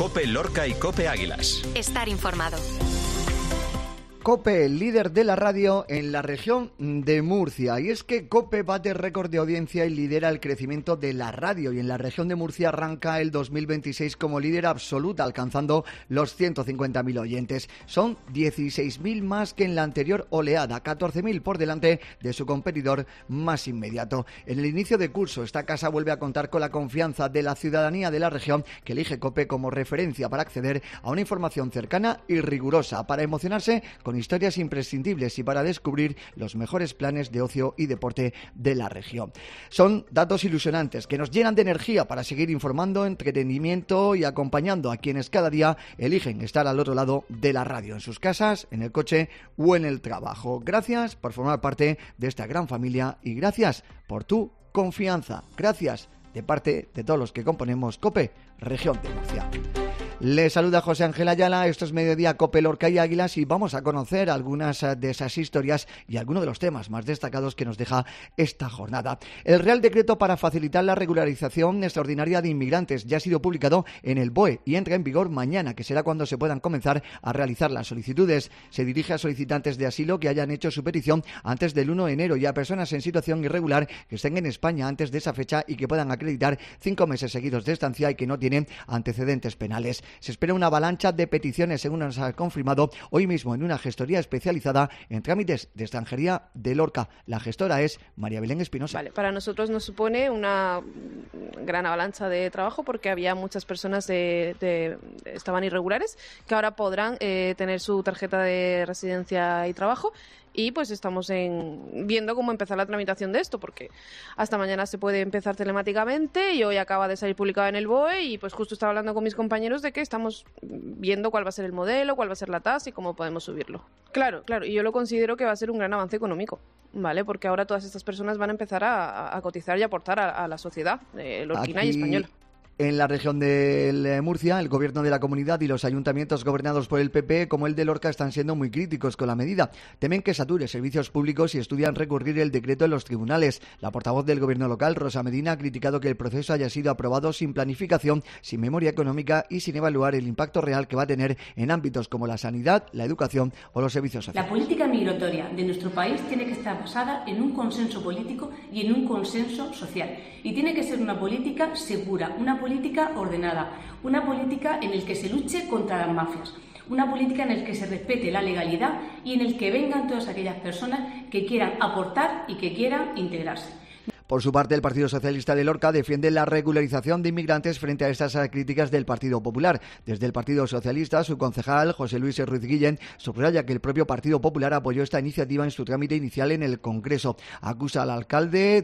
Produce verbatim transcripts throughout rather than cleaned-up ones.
COPE Lorca y COPE Águilas. Estar informado. COPE, líder de la radio en la región de Murcia. Y es que COPE bate récord de audiencia y lidera el crecimiento de la radio. Y en la región de Murcia arranca el dos mil veintiséis como líder absoluta, alcanzando los ciento cincuenta mil oyentes. Son dieciséis mil más que en la anterior oleada, catorce mil por delante de su competidor más inmediato. En el inicio de curso, esta casa vuelve a contar con la confianza de la ciudadanía de la región, que elige COPE como referencia para acceder a una información cercana y rigurosa, para emocionarse con historias imprescindibles y para descubrir los mejores planes de ocio y deporte de la región. Son datos ilusionantes que nos llenan de energía para seguir informando, entretenimiento y acompañando a quienes cada día eligen estar al otro lado de la radio, en sus casas, en el coche o en el trabajo. Gracias por formar parte de esta gran familia y gracias por tu confianza. Gracias de parte de todos los que componemos COPE, Región de Murcia. Les saluda José Ángel Ayala, esto es Mediodía COPE Lorca y Águilas y vamos a conocer algunas de esas historias y algunos de los temas más destacados que nos deja esta jornada. El Real Decreto para facilitar la regularización extraordinaria de inmigrantes ya ha sido publicado en el B O E y entra en vigor mañana, que será cuando se puedan comenzar a realizar las solicitudes. Se dirige a solicitantes de asilo que hayan hecho su petición antes del uno de enero y a personas en situación irregular que estén en España antes de esa fecha y que puedan acreditar cinco meses seguidos de estancia y que no tienen antecedentes penales. Se espera una avalancha de peticiones, según nos ha confirmado hoy mismo en una gestoría especializada en trámites de extranjería de Lorca. La gestora es María Belén Espinosa. Vale, para nosotros nos supone una gran avalancha de trabajo porque había muchas personas de, de, de estaban irregulares que ahora podrán eh, tener su tarjeta de residencia y trabajo. Y pues estamos en, viendo cómo empezar la tramitación de esto, porque hasta mañana se puede empezar telemáticamente y hoy acaba de salir publicado en el B O E y pues justo estaba hablando con mis compañeros de que estamos viendo cuál va a ser el modelo, cuál va a ser la tasa y cómo podemos subirlo. Claro, claro, y yo lo considero que va a ser un gran avance económico, ¿vale? Porque ahora todas estas personas van a empezar a, a cotizar y aportar a, a la sociedad eh, lorquina Aquí... y española. En la región de Murcia, el gobierno de la comunidad y los ayuntamientos gobernados por el P P, como el de Lorca, están siendo muy críticos con la medida. Temen que sature servicios públicos y estudian recurrir el decreto en los tribunales. La portavoz del gobierno local, Rosa Medina, ha criticado que el proceso haya sido aprobado sin planificación, sin memoria económica y sin evaluar el impacto real que va a tener en ámbitos como la sanidad, la educación o los servicios sociales. La política migratoria de nuestro país tiene que estar basada en un consenso político y en un consenso social. Y tiene que ser una política segura, una política ordenada, una política en la que se luche contra las mafias, una política en la que se respete la legalidad y en la que vengan todas aquellas personas que quieran aportar y que quieran integrarse. Por su parte, el Partido Socialista de Lorca defiende la regularización de inmigrantes frente a estas críticas del Partido Popular. Desde el Partido Socialista, su concejal, José Luis Ruiz Guillén, subraya que el propio Partido Popular apoyó esta iniciativa en su trámite inicial en el Congreso. Acusa al alcalde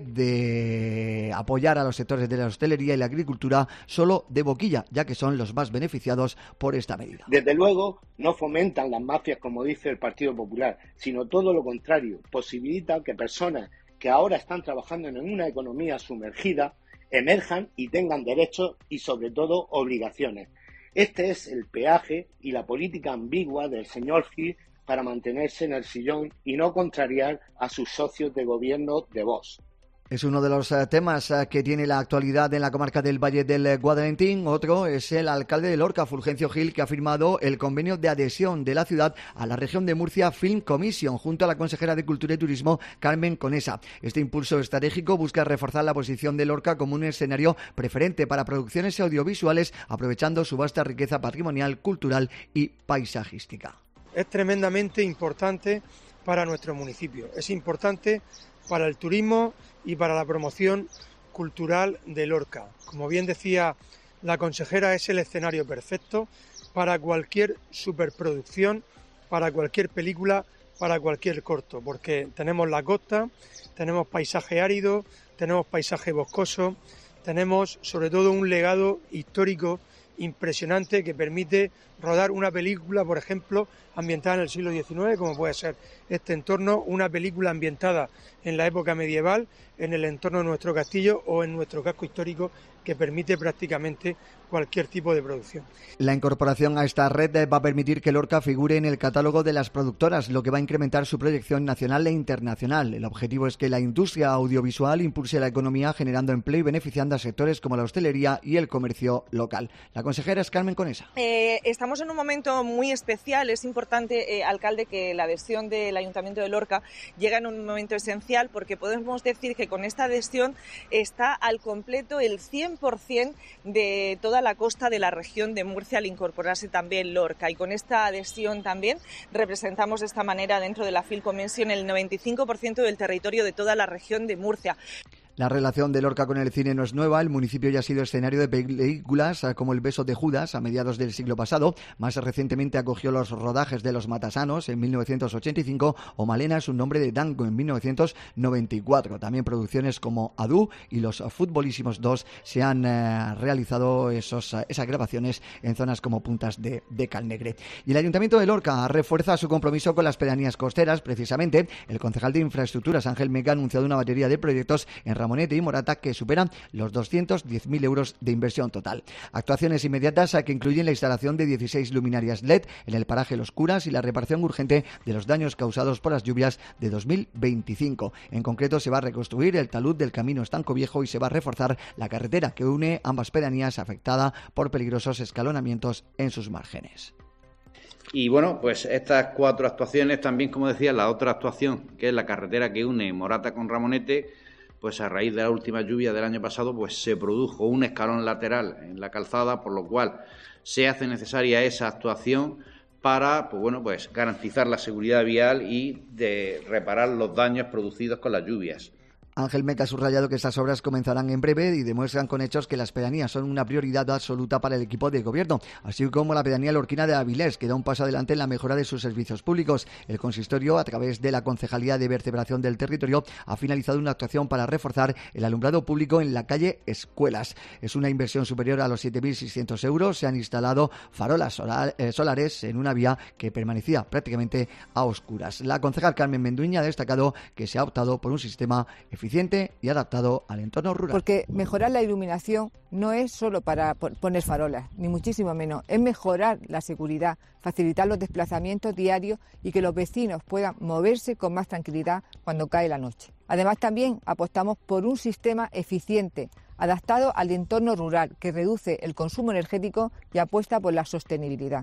de apoyar a los sectores de la hostelería y la agricultura solo de boquilla, ya que son los más beneficiados por esta medida. Desde luego, no fomentan las mafias, como dice el Partido Popular, sino todo lo contrario, posibilitan que personas que ahora están trabajando en una economía sumergida, emerjan y tengan derechos y, sobre todo, obligaciones. Este es el peaje y la política ambigua del señor Gil para mantenerse en el sillón y no contrariar a sus socios de gobierno de Vox. Es uno de los uh, temas uh, que tiene la actualidad en la comarca del Valle del uh, Guadalentín. Otro es el alcalde de Lorca, Fulgencio Gil, que ha firmado el convenio de adhesión de la ciudad a la región de Murcia Film Commission, junto a la consejera de Cultura y Turismo, Carmen Conesa. Este impulso estratégico busca reforzar la posición de Lorca como un escenario preferente para producciones audiovisuales, aprovechando su vasta riqueza patrimonial, cultural y paisajística. Es tremendamente importante para nuestro municipio. Es importante para el turismo y para la promoción cultural de Lorca. Como bien decía la consejera, es el escenario perfecto para cualquier superproducción, para cualquier película, para cualquier corto, porque tenemos la costa, tenemos paisaje árido, tenemos paisaje boscoso, tenemos sobre todo un legado histórico impresionante que permite rodar una película, por ejemplo, ambientada en el siglo diecinueve, como puede ser este entorno, una película ambientada en la época medieval, en el entorno de nuestro castillo o en nuestro casco histórico, que permite prácticamente cualquier tipo de producción. La incorporación a esta red va a permitir que Lorca figure en el catálogo de las productoras, lo que va a incrementar su proyección nacional e internacional. El objetivo es que la industria audiovisual impulse la economía generando empleo y beneficiando a sectores como la hostelería y el comercio local. La consejera es Carmen Conesa. Eh, estamos en un momento muy especial. Es importante, eh, alcalde, que la adhesión del Ayuntamiento de Lorca llega en un momento esencial, porque podemos decir que con esta adhesión está al completo el cien por ciento de toda la costa de la región de Murcia al incorporarse también Lorca, y con esta adhesión también representamos de esta manera dentro de la Filconvention el noventa y cinco por ciento del territorio de toda la región de Murcia. La relación de Lorca con el cine no es nueva. El municipio ya ha sido escenario de películas como El beso de Judas a mediados del siglo pasado. Más recientemente acogió los rodajes de Los Matasanos en mil novecientos ochenta y cinco o Malena es un nombre de tango en mil novecientos noventa y cuatro. También producciones como Adú y Los Futbolísimos dos se han eh, realizado esos, esas grabaciones en zonas como Puntas de, de Calnegre. Y el Ayuntamiento de Lorca refuerza su compromiso con las pedanías costeras. Precisamente, el concejal de Infraestructuras, Ángel Meca, ha anunciado una batería de proyectos en Ramonete y Morata que superan los doscientos diez mil euros de inversión total. Actuaciones inmediatas que incluyen la instalación de dieciséis luminarias L E D en el paraje Los Curas y la reparación urgente de los daños causados por las lluvias de dos mil veinticinco. En concreto, se va a reconstruir el talud del camino Estanco Viejo y se va a reforzar la carretera que une ambas pedanías afectada por peligrosos escalonamientos en sus márgenes. Y bueno, pues estas cuatro actuaciones, también como decía, la otra actuación, que es la carretera que une Morata con Ramonete, pues a raíz de la última lluvia del año pasado, pues se produjo un escalón lateral en la calzada, por lo cual se hace necesaria esa actuación para, pues bueno, pues garantizar la seguridad vial y de reparar los daños producidos con las lluvias. Ángel Meca ha subrayado que estas obras comenzarán en breve y demuestran con hechos que las pedanías son una prioridad absoluta para el equipo de gobierno, así como la pedanía lorquina de Avilés, que da un paso adelante en la mejora de sus servicios públicos. El consistorio, a través de la Concejalía de Vertebración del Territorio, ha finalizado una actuación para reforzar el alumbrado público en la calle Escuelas. Es una inversión superior a los siete mil seiscientos euros. Se han instalado farolas solar, eh, solares en una vía que permanecía prácticamente a oscuras. La concejal Carmen Menduña ha destacado que se ha optado por un sistema eficiente y adaptado al entorno rural. Porque mejorar la iluminación no es solo para poner farolas, ni muchísimo menos. Es mejorar la seguridad, facilitar los desplazamientos diarios y que los vecinos puedan moverse con más tranquilidad cuando cae la noche. Además, también apostamos por un sistema eficiente, adaptado al entorno rural, que reduce el consumo energético y apuesta por la sostenibilidad.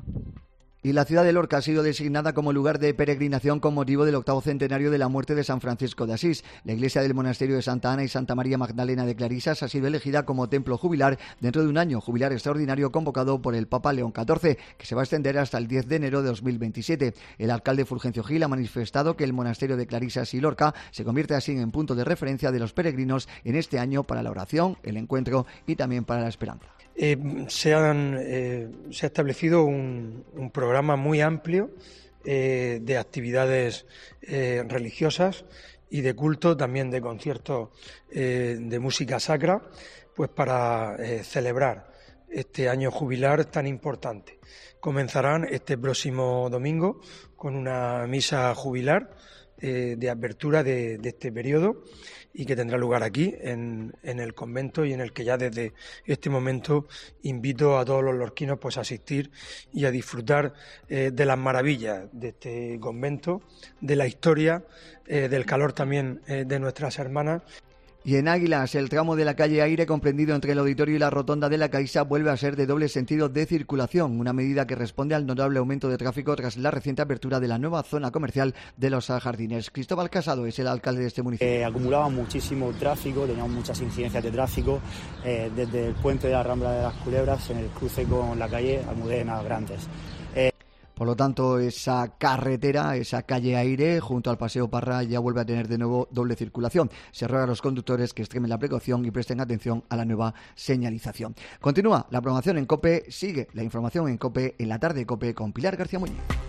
Y la ciudad de Lorca ha sido designada como lugar de peregrinación con motivo del octavo centenario de la muerte de San Francisco de Asís. La iglesia del monasterio de Santa Ana y Santa María Magdalena de Clarisas ha sido elegida como templo jubilar dentro de un año jubilar extraordinario convocado por el Papa León catorce, que se va a extender hasta el diez de enero de dos mil veintisiete. El alcalde Fulgencio Gil ha manifestado que el monasterio de Clarisas y Lorca se convierte así en punto de referencia de los peregrinos en este año para la oración, el encuentro y también para la esperanza. Eh, se, han, eh, se ha establecido un, un programa muy amplio eh, de actividades eh, religiosas y de culto, también de conciertos eh, de música sacra, pues para eh, celebrar este año jubilar tan importante. Comenzarán este próximo domingo con una misa jubilar eh, de apertura de, de este periodo y que tendrá lugar aquí, en, en el convento, y en el que ya desde este momento invito a todos los lorquinos pues a asistir y a disfrutar eh, de las maravillas de este convento, de la historia, eh, del calor también eh, de nuestras hermanas. Y en Águilas, el tramo de la calle Aire comprendido entre el auditorio y la rotonda de la Caixa vuelve a ser de doble sentido de circulación, una medida que responde al notable aumento de tráfico tras la reciente apertura de la nueva zona comercial de los Jardines. Cristóbal Casado es el alcalde de este municipio. Eh, acumulaba muchísimo tráfico, teníamos muchas incidencias de tráfico eh, desde el puente de la Rambla de las Culebras en el cruce con la calle Almudena Grandes. Eh, Por lo tanto, esa carretera, esa calle Aire, junto al Paseo Parra, ya vuelve a tener de nuevo doble circulación. Se ruega a los conductores que extremen la precaución y presten atención a la nueva señalización. Continúa la programación en COPE, sigue la información en COPE, en la tarde de COPE con Pilar García Muñiz.